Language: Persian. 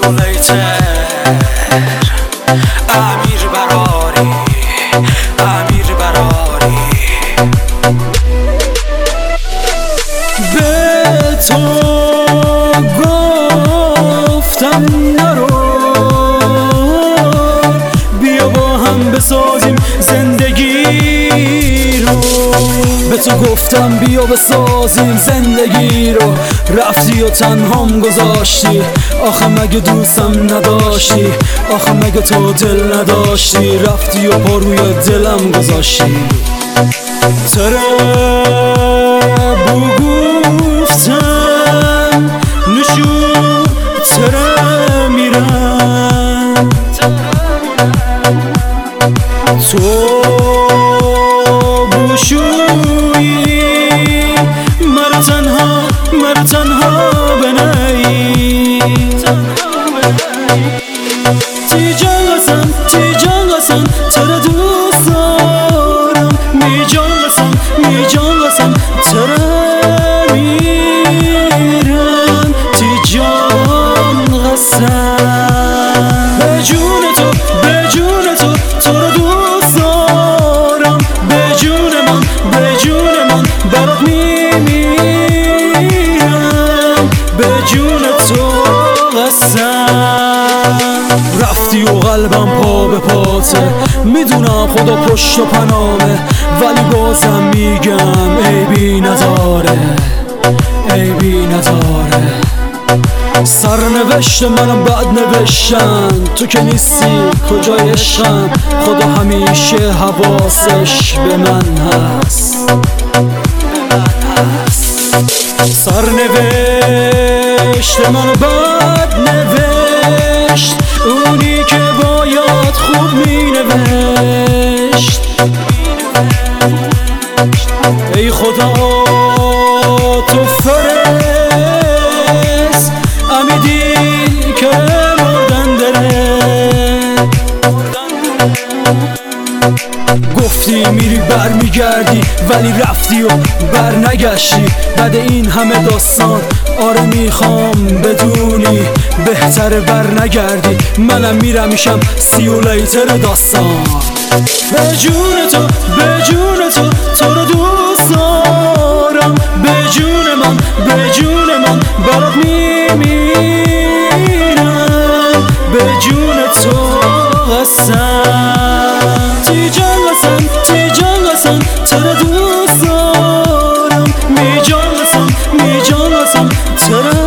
you later امیر براری امیر براری به تو گفتم نرو بیا با هم بسازیم زندگی رو به تو گفتم بیا بسازیم زندگی رو رفتی و تنهام گذاشتی آخه مگه دوستم نداشتی آخه مگه تو دل نداشتی رفتی و پا روی دلم گذاشتی تره گفتم نشو تره میرم تو بوشویی مرا تنها بنایی تی جان قسم تره دوست دارم می جان قسم تره میرم تی جان قسم به جون تو تو رو دوست دارم به جون من برات میمیرم به جون تو قسم رفتی و قلبم پا به پاته میدونم خدا پشت و پنامه ولی بازم میگم عیبی نداره سرنوشت منم بد نوشتن تو که نیستی کجای عشقم خدا همیشه حواسش به من هست سرنوشت منو بد نوشت اونی که باید خوب مینوشت ای خدا تو فرست امیدی که مردن داره گفتی میری بر میگردی ولی رفتی و بر نگشتی بعد این همه داستان آره میخوام بدونی بهتره بر نگردی منم میرم میشم سیولیتر داستان به جون تو تو رو دوست دارم به جون من برات میمیرم به جون تو قسم تی جان قسم تره دوست دارم می جان قسم تره